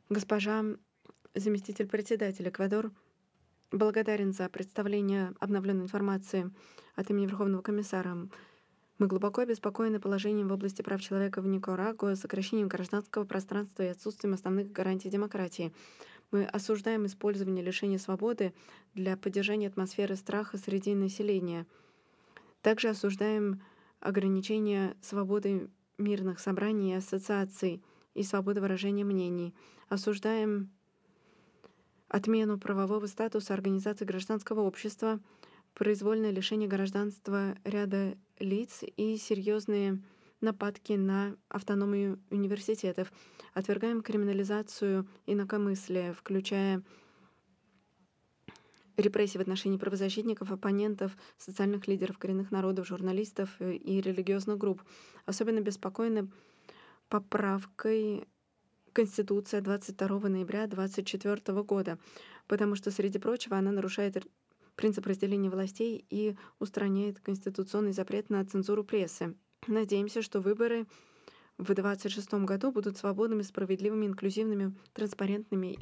Госпожа заместитель председателя, Эквадор благодарен за представление обновленной информации от имени Верховного комиссара. Мы глубоко обеспокоены положением в области прав человека в Никарагуа, сокращением гражданского пространства и отсутствием основных гарантий демократии. Мы осуждаем использование лишения свободы для поддержания атмосферы страха среди населения. Также осуждаем ограничение свободы мирных собраний и ассоциаций и свободы выражения мнений. Осуждаем отмену правового статуса организаций гражданского общества, произвольное лишение гражданства ряда лиц и серьезные нападки на автономию университетов. Отвергаем криминализацию инакомыслия, включая репрессии в отношении правозащитников, оппонентов, социальных лидеров коренных народов, журналистов и религиозных групп. Особенно беспокойны поправкой Конституция 22 ноября 2024 года, потому что, среди прочего, она нарушает принцип разделения властей и устраняет конституционный запрет на цензуру прессы. Надеемся, что выборы в 2026 году будут свободными, справедливыми, инклюзивными, транспарентными